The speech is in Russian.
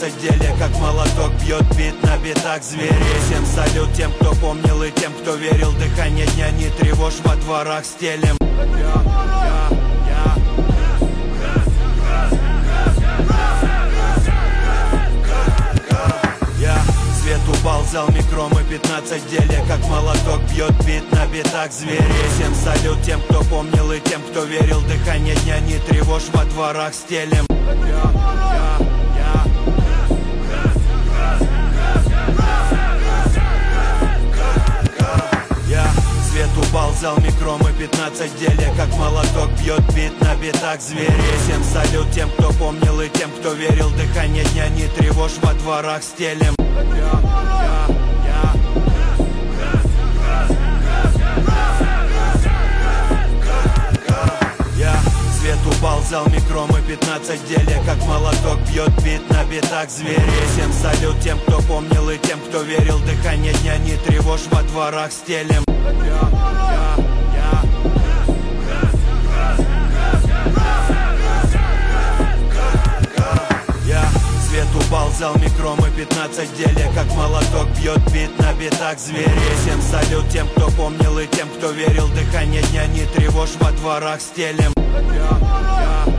15 деле, как молоток бьет бит на битах звери. Всем салют тем, кто помнил и тем, кто верил. Дыхание дня не тревожь, во дворах стелем. Свет упал, зал микромы 15 деле, как молоток бьет бит на битах звери. Всем салют тем, кто помнил и тем, кто верил. Дыхание дня не тревожь, во дворах стелем. Свет упал, зал микромы 15 деле, как молоток бьет бит на битах звери. Всем салют тем, кто помнил и тем, кто верил. Дыхание дня не тревожь, во дворах стелем. Свет упал, зал микромы 15 деле, как молоток бьет бит на битах звери. Всем салют тем, кто помнил и тем, кто верил. Дыхание дня не тревожь, во дворах стелем. Свет упал, зал микромы 15 деле, как молоток бьет бит на битах звери. Всем салют тем, кто помнил и тем, кто верил. Дыхание дня не тревожь, во дворах стелем.